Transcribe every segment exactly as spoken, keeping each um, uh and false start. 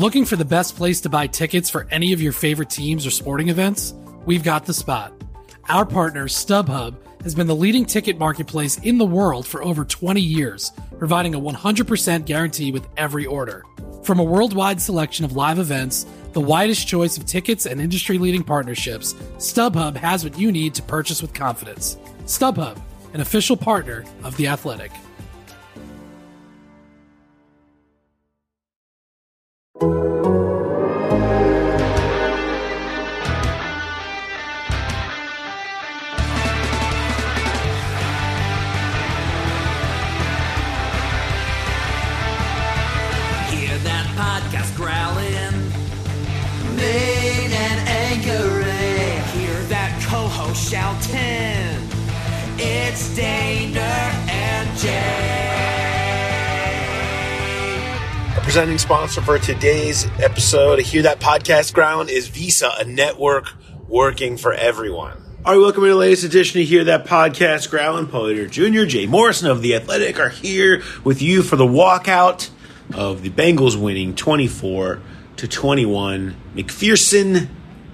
Looking for the best place to buy tickets for any of your favorite teams or sporting events? We've got the spot. Our partner, StubHub, has been the leading ticket marketplace in the world for over twenty years, providing a one hundred percent guarantee with every order. From a worldwide selection of live events, the widest choice of tickets and industry-leading partnerships, StubHub has what you need to purchase with confidence. StubHub, an official partner of The Athletic. Podcast growling, main and anchoring. Hear that co-host shouting. It's Daner and Jay. Our presenting sponsor for today's episode of Hear That Podcast Ground is Visa, a network working for everyone. All right, welcome to the latest edition of Hear That Podcast Ground. Paul Eder Junior, Jay Morrison of The Athletic are here with you for the walkout of the Bengals winning twenty-four to twenty-one. McPherson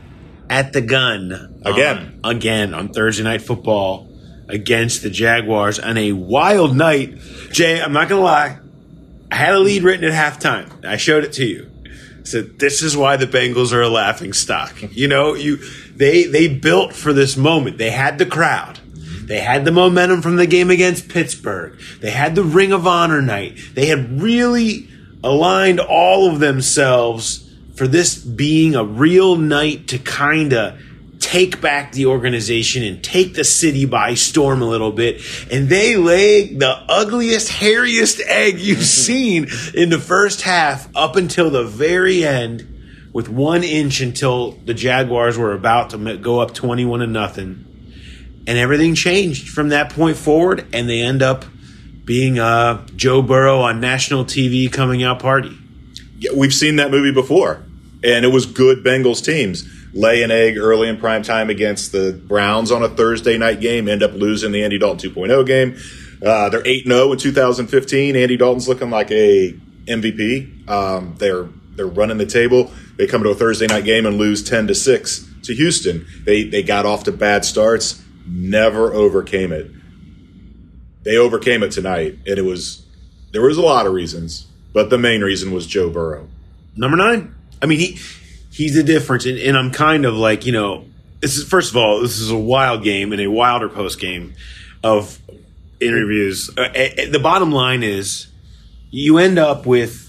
at the gun. Again. Um, again on Thursday Night Football against the Jaguars on a wild night. Jay, I'm not going to lie. I had a lead written at halftime. I showed it to you. I said, this is why the Bengals are a laughing stock. You know, you they they built for this moment. They had the crowd. They had the momentum from the game against Pittsburgh. They had the Ring of Honor night. They had really aligned all of themselves for this being a real night to kind of take back the organization and take the city by storm a little bit. And they laid the ugliest, hairiest egg you've seen in the first half up until the very end with one inch until the Jaguars were about to go up twenty-one to nothing. And everything changed from that point forward, and they end up being uh, Joe Burrow on national T V coming out party. Yeah, we've seen that movie before, and it was good Bengals teams. Lay an egg early in prime time against the Browns on a Thursday night game, end up losing the Andy Dalton two point oh game. Uh, they're eight and oh in two thousand fifteen. Andy Dalton's looking like a M V P. Um, they're they're running the table. They come to a Thursday night game and lose ten to six to Houston. They they got off to bad starts. Never overcame it. They overcame it tonight, and it was there was a lot of reasons, but the main reason was Joe Burrow. Number nine. I mean, he he's the difference, and, and I'm kind of like, you know, this is first of all, this is a wild game and a wilder post game of interviews. Uh, the bottom line is, you end up with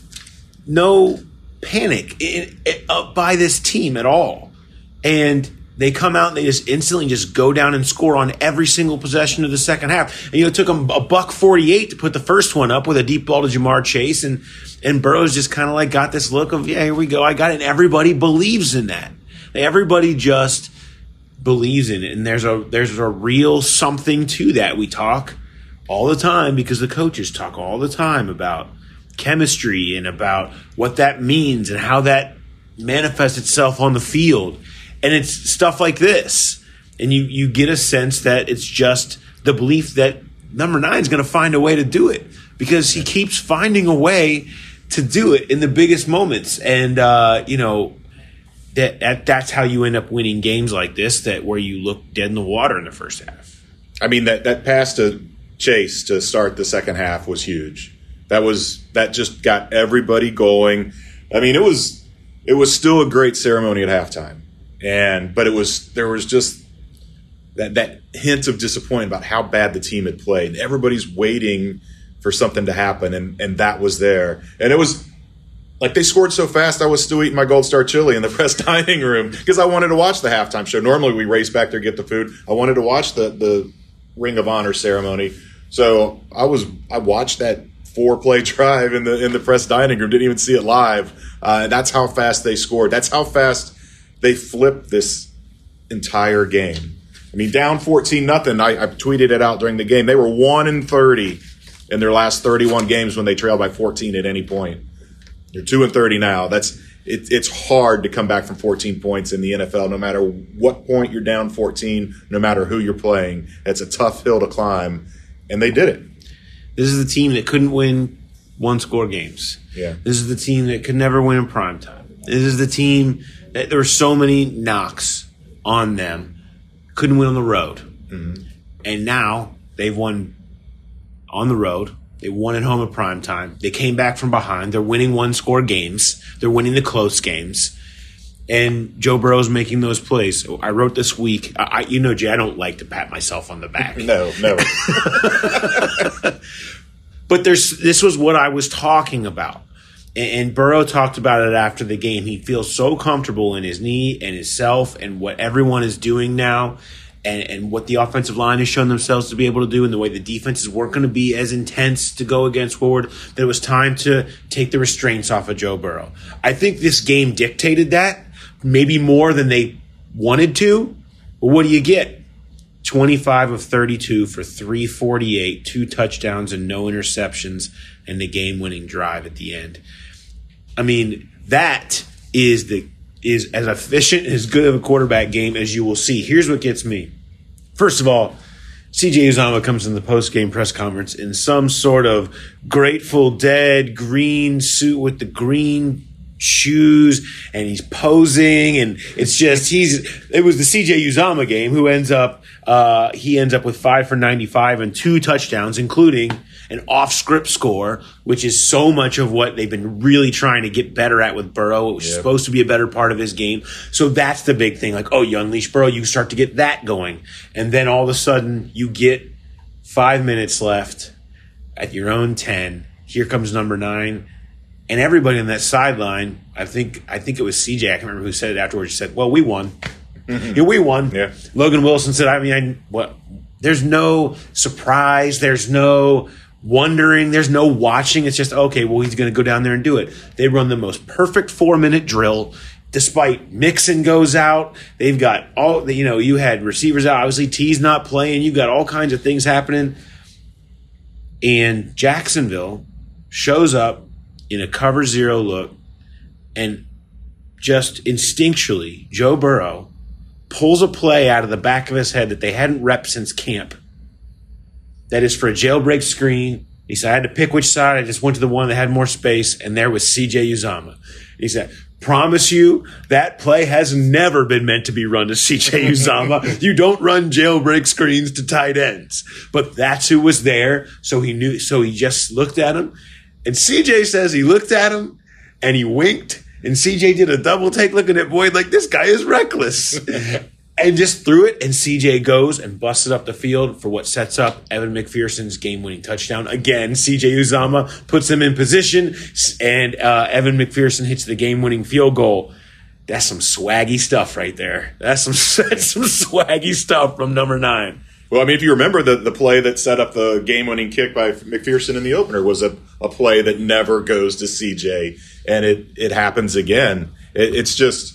no panic in, in, uh, by this team at all, and they come out and they just instantly just go down and score on every single possession of the second half. And, you know, it took them a buck forty-eight to put the first one up with a deep ball to Jamar Chase. And, and Burrow's just kind of like got this look of, yeah, here we go. I got it. And everybody believes in that. Everybody just believes in it. And there's a, there's a real something to that. We talk all the time because the coaches talk all the time about chemistry and about what that means and how that manifests itself on the field. And it's stuff like this. And you, you get a sense that it's just the belief that number nine is going to find a way to do it because he keeps finding a way to do it in the biggest moments. And, uh, you know, that, that that's how you end up winning games like this, that where you look dead in the water in the first half. I mean, that, that pass to Chase to start the second half was huge. That was that just got everybody going. I mean, it was it was still a great ceremony at halftime. And but it was there was just that that hint of disappointment about how bad the team had played. Everybody's waiting for something to happen, and, and that was there. And it was like they scored so fast I was still eating my Gold Star chili in the press dining room because I wanted to watch the halftime show. Normally we race back there, get the food. I wanted to watch the, the Ring of Honor ceremony. So I was I watched that four-play drive in the in the press dining room, didn't even see it live. Uh, that's how fast they scored. That's how fast they flipped this entire game. I mean, down fourteen nothing. I, I tweeted it out during the game. They were one and thirty in their last thirty-one games when they trailed by fourteen at any point. They're two and thirty now. That's it, it's hard to come back from fourteen points in the N F L. No matter what point you're down fourteen, no matter who you're playing, it's a tough hill to climb, and they did it. This is the team that couldn't win one-score games. Yeah. This is the team that could never win in primetime. This is the team that there were so many knocks on them, couldn't win on the road. Mm-hmm. And now they've won on the road. They won at home at primetime. They came back from behind. They're winning one-score games. They're winning the close games. And Joe Burrow's making those plays. I wrote this week. I, you know, Jay, I don't like to pat myself on the back. No, never. But there's this was what I was talking about. And, and Burrow talked about it after the game. He feels so comfortable in his knee and himself and what everyone is doing now and, and what the offensive line has shown themselves to be able to do and the way the defenses weren't going to be as intense to go against Woodward, that it was time to take the restraints off of Joe Burrow. I think this game dictated that, maybe more than they wanted to. But what do you get? twenty-five of thirty-two for three forty-eight, two touchdowns and no interceptions, and the game-winning drive at the end. I mean, that is the is as efficient and as good of a quarterback game as you will see. Here's what gets me. First of all, C J Uzomah comes in the post-game press conference in some sort of Grateful Dead green suit with the green shoes, and he's posing, and it's just he's it was the C J Uzomah game who ends up uh he ends up with five for ninety-five and two touchdowns, including an off-script score, which is so much of what they've been really trying to get better at with Burrow. It was yep. supposed to be a better part of his game. So that's the big thing. Like, oh, you unleash Burrow, you start to get that going. And then all of a sudden you get five minutes left at your own ten. Here comes number nine. And everybody on that sideline, I think I think it was C J, I can't remember who said it afterwards, said, well, we won. Mm-hmm. Yeah, we won. Yeah. Logan Wilson said, I mean, I, what? There's no surprise. There's no wondering. There's no watching. It's just, okay, well, he's going to go down there and do it. They run the most perfect four-minute drill. Despite Mixon goes out, they've got all, you know, you had receivers out. Obviously, T's not playing. You've got all kinds of things happening. And Jacksonville shows up in a cover zero look, and just instinctually, Joe Burrow pulls a play out of the back of his head that they hadn't repped since camp. That is for a jailbreak screen. He said, I had to pick which side. I just went to the one that had more space, and there was C J Uzomah. He said, promise you, that play has never been meant to be run to C J Uzomah. You don't run jailbreak screens to tight ends. But that's who was there, so he knew. So he just looked at him. And C J says he looked at him and he winked, and C J did a double take looking at Boyd like, this guy is reckless. And just threw it, and C J goes and busted up the field for what sets up Evan McPherson's game-winning touchdown. Again, C J Uzomah puts him in position, and uh, Evan McPherson hits the game-winning field goal. That's some swaggy stuff right there. That's some, that's some swaggy stuff from number nine. Well, I mean, if you remember, the, the play that set up the game-winning kick by McPherson in the opener was a, a play that never goes to C J, and it, it happens again. It, it's just,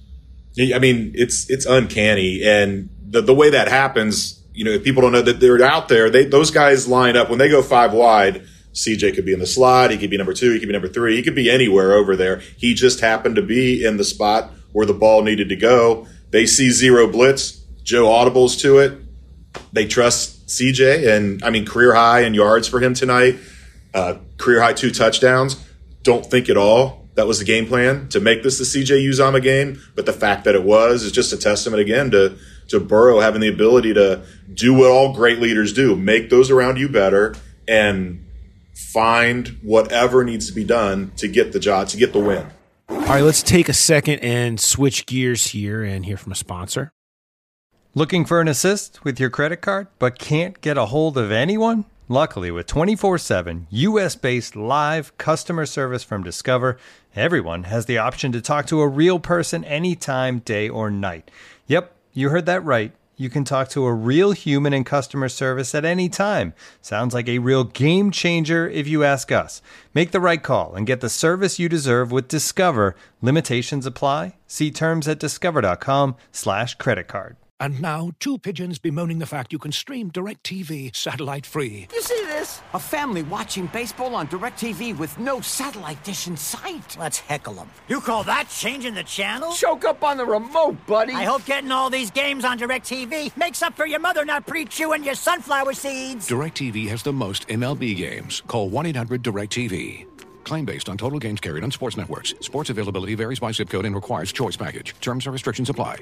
I mean, it's it's uncanny, and the the way that happens, you know, if people don't know that they're out there, they those guys line up when they go five wide. C J could be in the slot, he could be number two, he could be number three, he could be anywhere over there. He just happened to be in the spot where the ball needed to go. They see zero blitz, Joe audibles to it. They trust C J, and I mean, career high in yards for him tonight, uh, career high two touchdowns. Don't think at all that was the game plan to make this the C J Uzomah game, but the fact that it was is just a testament again to to Burrow having the ability to do what all great leaders do: make those around you better and find whatever needs to be done to get the job, to get the win. All right, let's take a second and switch gears here and hear from a sponsor. Looking for an assist with your credit card, but can't get a hold of anyone? Luckily, with twenty-four seven U S-based live customer service from Discover, everyone has the option to talk to a real person anytime, day or night. Yep, you heard that right. You can talk to a real human in customer service at any time. Sounds like a real game changer if you ask us. Make the right call and get the service you deserve with Discover. Limitations apply. See terms at discover.com slash credit card. And now, two pigeons bemoaning the fact you can stream DirecTV satellite-free. You see this? A family watching baseball on DirecTV with no satellite dish in sight. Let's heckle them. You call that changing the channel? Choke up on the remote, buddy. I hope getting all these games on DirecTV makes up for your mother not pre-chewing your sunflower seeds. DirecTV has the most M L B games. Call one eight hundred direct T V. Claim based on total games carried on sports networks. Sports availability varies by zip code and requires choice package. Terms and restrictions apply.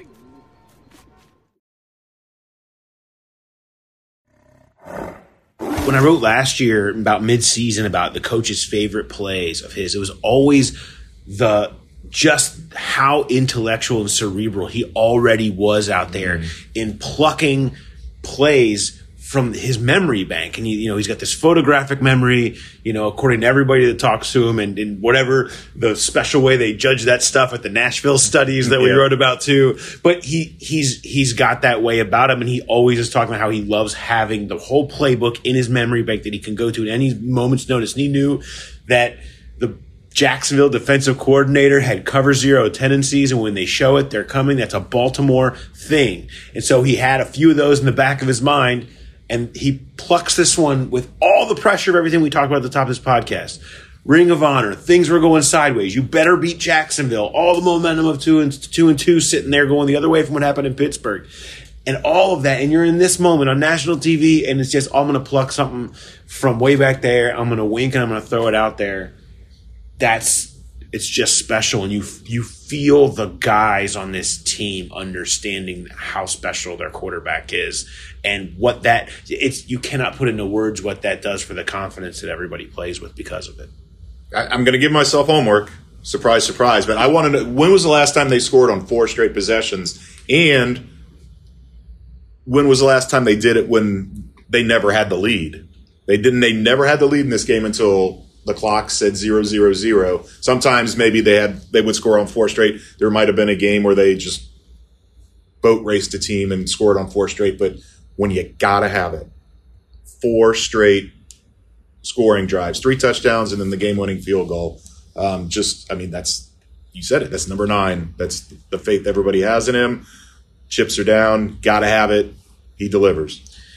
When I wrote last year about mid-season about the coach's favorite plays of his, it was always the just how intellectual and cerebral he already was out there mm-hmm. in plucking plays from his memory bank. And, he, you know, he's got this photographic memory, you know, according to everybody that talks to him, and in whatever the special way they judge that stuff at the Nashville studies that we yeah. wrote about too. But he he's he's got that way about him, and he always is talking about how he loves having the whole playbook in his memory bank that he can go to at any moment's notice. And he knew that the Jacksonville defensive coordinator had cover zero tendencies, and when they show it, they're coming. That's a Baltimore thing. And so he had a few of those in the back of his mind. And he plucks this one with all the pressure of everything we talked about at the top of this podcast. Ring of Honor, things were going sideways. You better beat Jacksonville. All the momentum of two and two and two sitting there going the other way from what happened in Pittsburgh. And all of that. And you're in this moment on national T V, and it's just, oh, I'm going to pluck something from way back there. I'm going to wink and I'm going to throw it out there. That's, it's just special. And you, you feel the guys on this team understanding how special their quarterback is. And what that it's you cannot put into words what that does for the confidence that everybody plays with because of it. I, I'm going to give myself homework. Surprise, surprise. But I want to know, when was the last time they scored on four straight possessions? And when was the last time they did it when they never had the lead? They didn't. They never had the lead in this game until the clock said zero, zero, zero. Sometimes maybe they had they would score on four straight. There might have been a game where they just boat raced a team and scored on four straight, but when you gotta have it. Four straight scoring drives, three touchdowns, and then the game-winning field goal. Um, just, I mean, that's, you said it, that's number nine. That's the faith everybody has in him. Chips are down, gotta have it. He delivers.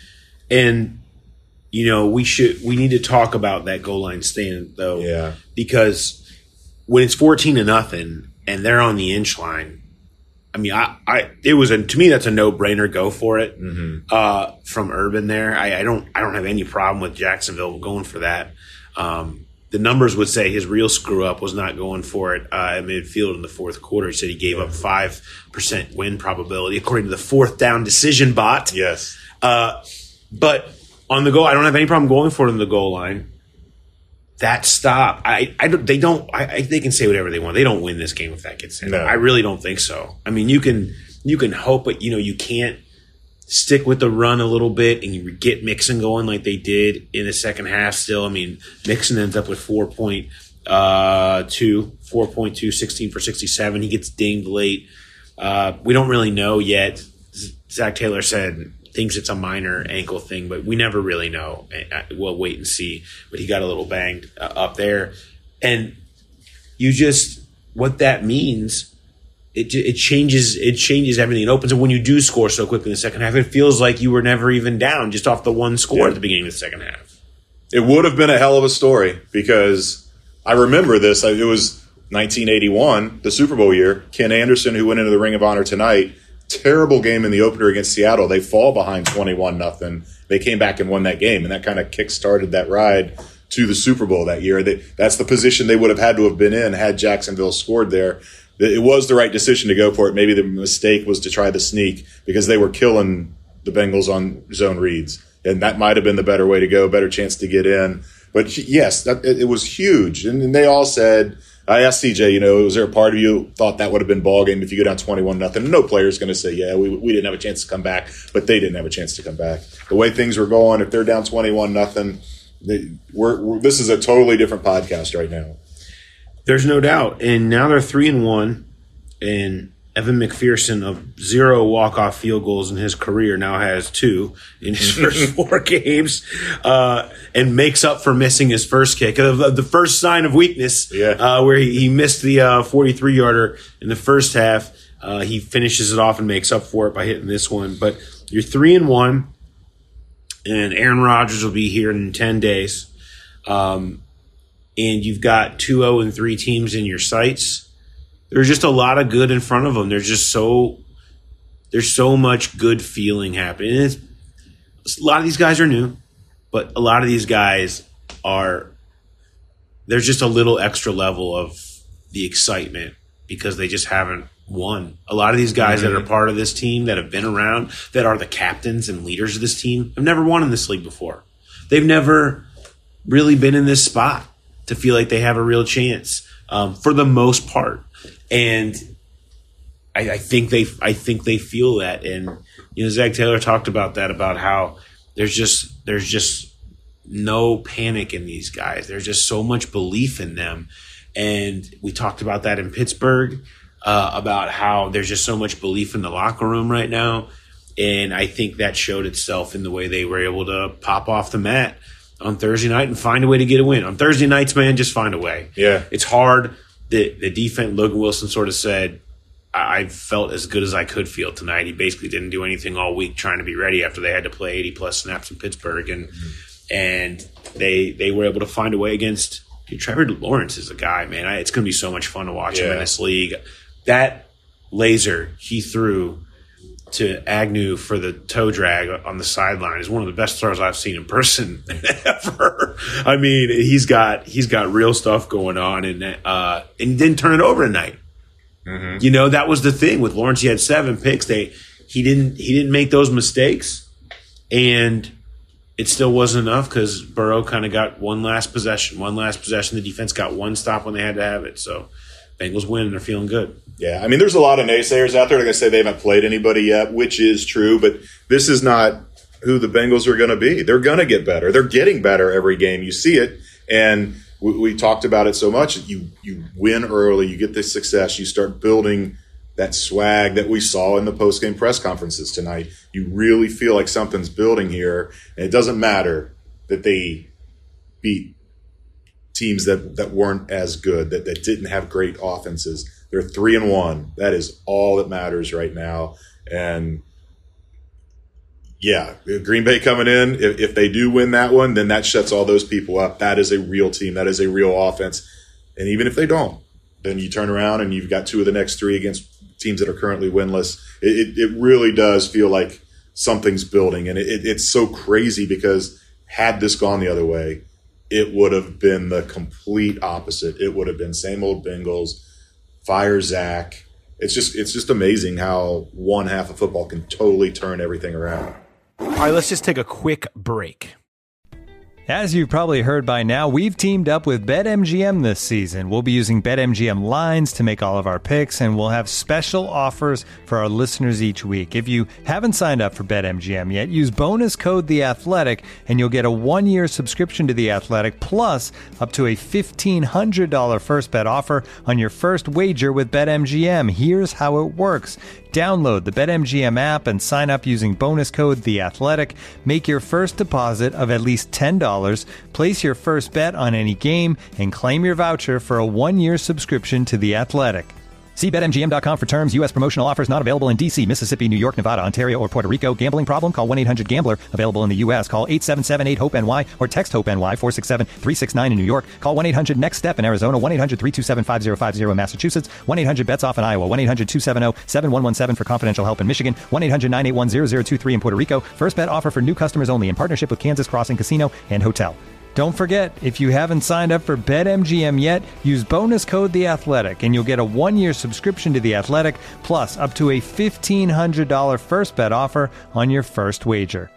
And, you know, we should, we need to talk about that goal line stand, though. Yeah. Because when it's fourteen to nothing and they're on the inch line, I mean, I, I, it was a, to me, that's a no-brainer. Go for it. Mm-hmm. Uh, from Urban there. I, I don't, I don't have any problem with Jacksonville going for that. Um, the numbers would say his real screw up was not going for it, uh, at midfield in the fourth quarter. He said he gave up five percent win probability according to the fourth down decision bot. Yes. Uh, but on the goal, I don't have any problem going for it on the goal line. That stop, I, I don't, they don't, I, I, they can say whatever they want. They don't win this game if that gets in. No. I really don't think so. I mean, you can, you can hope, but you know, you can't stick with the run a little bit and you get Mixon going like they did in the second half still. I mean, Mixon ends up with four point two, four point two, sixteen for sixty-seven. He gets dinged late. Uh, we don't really know yet. Zach Taylor said, thinks it's a minor ankle thing, but we never really know. We'll wait and see. But he got a little banged uh, up there. And you just, what that means, it it changes it changes everything. It opens, and when you do score so quickly in the second half, it feels like you were never even down just off the one score yeah. at the beginning of the second half. It would have been a hell of a story because I remember this. It was nineteen eighty-one, the Super Bowl year. Ken Anderson, who went into the Ring of Honor tonight, terrible game in the opener against Seattle. They fall behind twenty-one nothing. They came back and won that game, and that kind of kick-started that ride to the Super Bowl that year. They, that's the position they would have had to have been in had Jacksonville scored there. It was the right decision to go for it. Maybe the mistake was to try the sneak because they were killing the Bengals on zone reads, and that might have been the better way to go, better chance to get in. But, yes, that, it, it was huge. And, and they all said – I asked C J, you know, was there a part of you thought that would have been ball game if you go down twenty-one nothing? No player's going to say, yeah, we we didn't have a chance to come back, but they didn't have a chance to come back. The way things were going, if they're down twenty-one nothing, we're, we're this is a totally different podcast right now. There's no doubt. And now they're three and one, and Evan McPherson of zero walk-off field goals in his career now has two in his first four games, uh, and makes up for missing his first kick. Uh, the first sign of weakness, yeah. uh, where he, he missed the uh, forty-three yarder in the first half. Uh, he finishes it off and makes up for it by hitting this one. But you're three and one, and Aaron Rodgers will be here in ten days. Um, and you've got two oh and three teams in your sights. There's just a lot of good in front of them. There's just so there's so much good feeling happening. And it's, a lot of these guys are new, but a lot of these guys are there's just a little extra level of the excitement because they just haven't won. A lot of these guys mm-hmm. that are part of this team that have been around, that are the captains and leaders of this team, have never won in this league before. They've never really been in this spot to feel like they have a real chance um, for the most part. And I, I think they, I think they feel that. And you know, Zach Taylor talked about that, about how there's just, there's just no panic in these guys. There's just so much belief in them. And we talked about that in Pittsburgh, uh, about how there's just so much belief in the locker room right now. And I think that showed itself in the way they were able to pop off the mat on Thursday night and find a way to get a win. On Thursday nights, man, just find a way. Yeah. It's hard. The, the defense, Logan Wilson sort of said, I, I felt as good as I could feel tonight. He basically didn't do anything all week trying to be ready after they had to play eighty-plus snaps in Pittsburgh. And mm-hmm. and they they were able to find a way against – dude, Trevor Lawrence is a guy, man. I, it's going to be so much fun to watch yeah. him in this league. That laser he threw to Agnew for the toe drag on the sideline is one of the best throws I've seen in person ever. I mean, he's got he's got real stuff going on, and uh, and he didn't turn it over tonight. Mm-hmm. You know, that was the thing with Lawrence. He had seven picks. They he didn't he didn't make those mistakes, and it still wasn't enough because Burrow kind of got one last possession. One last possession. The defense got one stop when they had to have it. So Bengals win, and they're feeling good. Yeah, I mean, there's a lot of naysayers out there. Like I say, they haven't played anybody yet, which is true. But this is not who the Bengals are going to be. They're going to get better. They're getting better every game. You see it. And we, we talked about it so much. You, you win early. You get this success. You start building that swag that we saw in the post-game press conferences tonight. You really feel like something's building here. And it doesn't matter that they beat teams that, that weren't as good, that, that didn't have great offenses. They're three and one. That is all that matters right now. And yeah, Green Bay coming in, if, if they do win that one, then that shuts all those people up. That is a real team. That is a real offense. And even if they don't, then you turn around and you've got two of the next three against teams that are currently winless. It, it, it really does feel like something's building. And it, it, it's so crazy because had this gone the other way, it would have been the complete opposite. It would have been same old Bengals, fire Zach. It's just it's just amazing how one half of football can totally turn everything around. All right, let's just take a quick break. As you've probably heard by now, we've teamed up with BetMGM this season. We'll be using BetMGM lines to make all of our picks, and we'll have special offers for our listeners each week. If you haven't signed up for BetMGM yet, use bonus code The Athletic, and you'll get a one-year subscription to The Athletic, plus up to a fifteen hundred dollars first bet offer on your first wager with BetMGM. Here's how it works. Download the BetMGM app and sign up using bonus code The Athletic. Make your first deposit of at least ten dollars, place your first bet on any game, and claim your voucher for a one-year subscription to The Athletic. See Bet M G M dot com for terms. U S promotional offers not available in D C, Mississippi, New York, Nevada, Ontario, or Puerto Rico. Gambling problem? Call one eight hundred gambler. Available in the U S. Call eight seven seven eight hope N Y or text HOPE-NY four six seven three six nine in New York. Call one eight hundred next step in Arizona. one eight hundred three two seven five zero five zero in Massachusetts. one eight hundred bets off in Iowa. one eight hundred two seven zero seven one one seven for confidential help in Michigan. one eight hundred nine eight one zero zero two three in Puerto Rico. First bet offer for new customers only in partnership with Kansas Crossing Casino and Hotel. Don't forget, if you haven't signed up for BetMGM yet, use bonus code The Athletic, and you'll get a one-year subscription to The Athletic, plus up to a fifteen hundred dollars first bet offer on your first wager.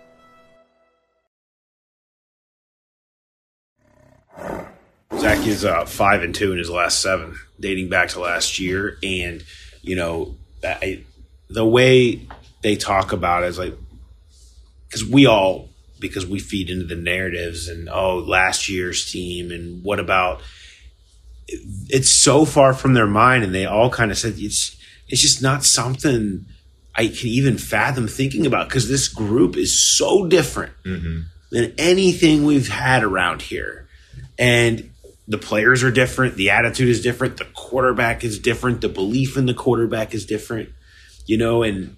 Zach is uh, five and two in his last seven, dating back to last year, and you know I, the way they talk about it is like, because we all. Because we feed into the narratives and, oh, last year's team and what about – it's so far from their mind, and they all kind of said it's it's just not something I can even fathom thinking about because this group is so different mm-hmm. than anything we've had around here. And the players are different. The attitude is different. The quarterback is different. The belief in the quarterback is different, you know, and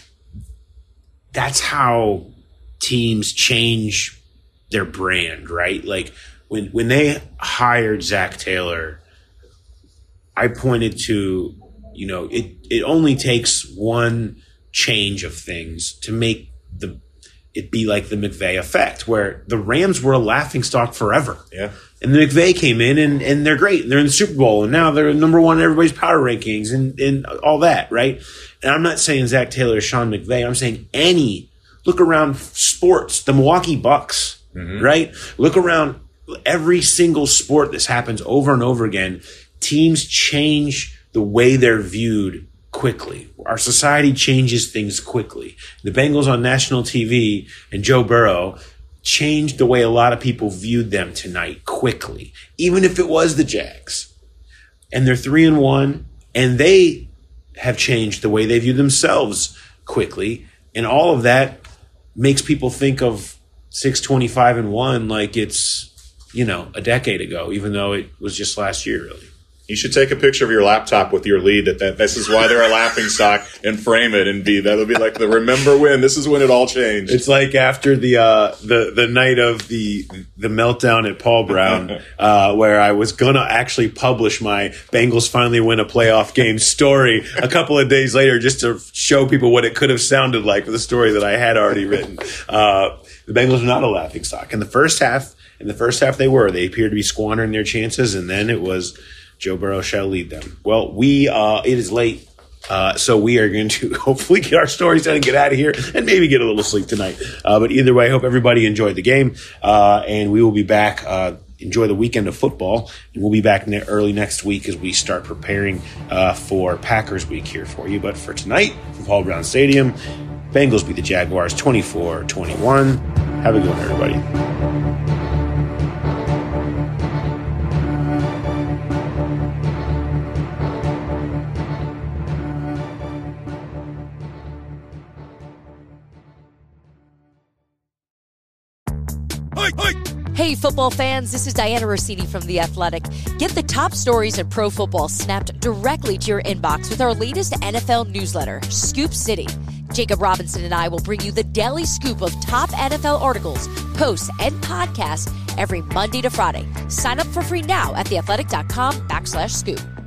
that's how teams change their brand, right? Like when, when they hired Zach Taylor, I pointed to, you know, it, it only takes one change of things to make the it be like the McVay effect, where the Rams were a laughingstock forever. Yeah. And the McVay came in and, and they're great. They're in the Super Bowl and now they're number one in everybody's power rankings and, and all that, right? And I'm not saying Zach Taylor or Sean McVay. I'm saying any, look around sports, the Milwaukee Bucks, mm-hmm. right? Look around every single sport. This happens over and over again. Teams change the way they're viewed quickly. Our society changes things quickly. The Bengals on national T V and Joe Burrow changed the way a lot of people viewed them tonight quickly, even if it was the Jags. And they're three and one, and they have changed the way they view themselves quickly. And all of that makes people think of six twenty-five and one like it's, you know, a decade ago, even though it was just last year, really. You should take a picture of your laptop with your lead that, that this is why they're a laughing stock and frame it and be that'll be like the remember when this is when it all changed. It's like after the uh, the the night of the the meltdown at Paul Brown, uh, where I was gonna actually publish my Bengals finally win a playoff game story a couple of days later, just to show people what it could have sounded like for the story that I had already written. Uh, the Bengals are not a laughing stock. In the first half, in the first half they were. They appeared to be squandering their chances, and then it was Joe Burrow shall lead them. Well, we uh, it is late, uh, so we are going to hopefully get our stories done and get out of here and maybe get a little sleep tonight. Uh, but either way, I hope everybody enjoyed the game, uh, and we will be back. Uh, enjoy the weekend of football, and we'll be back ne- early next week as we start preparing uh, for Packers Week here for you. But for tonight, from Paul Brown Stadium, Bengals beat the Jaguars twenty-four twenty-one. Have a good one, everybody. Hey, football fans, this is Diana Rossini from The Athletic. Get the top stories in pro football snapped directly to your inbox with our latest N F L newsletter, Scoop City. Jacob Robinson and I will bring you the daily scoop of top N F L articles, posts, and podcasts every Monday to Friday. Sign up for free now at theathletic.com backslash scoop.